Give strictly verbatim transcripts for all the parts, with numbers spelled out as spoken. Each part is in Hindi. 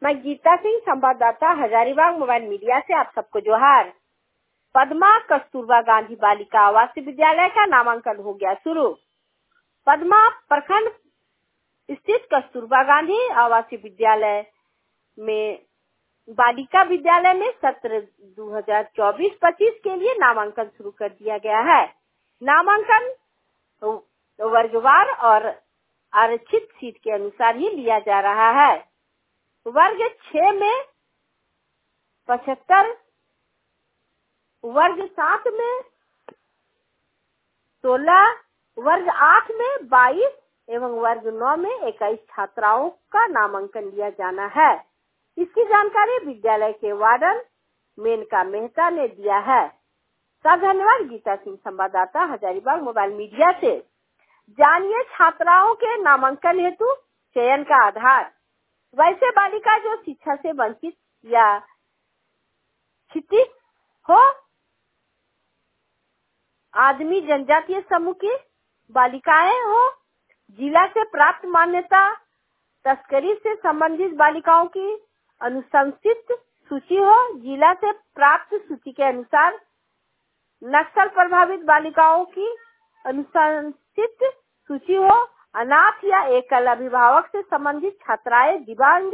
मैं गीता सिंह, संवाददाता हजारीबाग मोबाइल मीडिया से आप सबको जोहार। पद्मा कस्तूरबा गांधी बालिका आवासीय विद्यालय का नामांकन हो गया शुरू। पद्मा प्रखंड स्थित कस्तूरबा गांधी आवासीय विद्यालय में बालिका विद्यालय में सत्र दो हज़ार चौबीस पच्चीस के लिए नामांकन शुरू कर दिया गया है। नामांकन वर्गवार और आरक्षित सीट के अनुसार ही लिया जा रहा है। वर्ग छह में पचहत्तर, वर्ग सात में सोलह, वर्ग आठ में बाईस एवं वर्ग नौ में इक्कीस छात्राओं का नामांकन लिया जाना है। इसकी जानकारी विद्यालय के वार्डन मेनका मेहता ने दिया है। का धन्यवाद। गीता सिंह, संवाददाता हजारीबाग मोबाइल मीडिया से। जानिए छात्राओं के नामांकन हेतु चयन का आधार। वैसे बालिका जो शिक्षा से वंचित या क्षतिग्रस्त हो, आदमी जनजातीय समूह की बालिकाएं हो, जिला से प्राप्त मान्यता, तस्करी से संबंधित बालिकाओं की अनुशंसित सूची हो, जिला से प्राप्त सूची के अनुसार नक्सल प्रभावित बालिकाओं की अनुशंसित सूची हो, अनाथ या एकल अभिभावक से संबंधित छात्राएं, दिव्यांग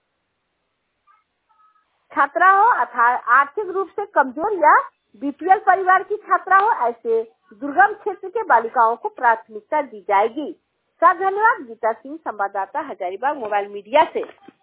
छात्रा हो, आर्थिक रूप से कमजोर या बीपीएल परिवार की छात्रा हो, ऐसे दुर्गम क्षेत्र के बालिकाओं को प्राथमिकता दी जाएगी। का धन्यवाद। गीता सिंह, संवाददाता हजारीबाग मोबाइल मीडिया से।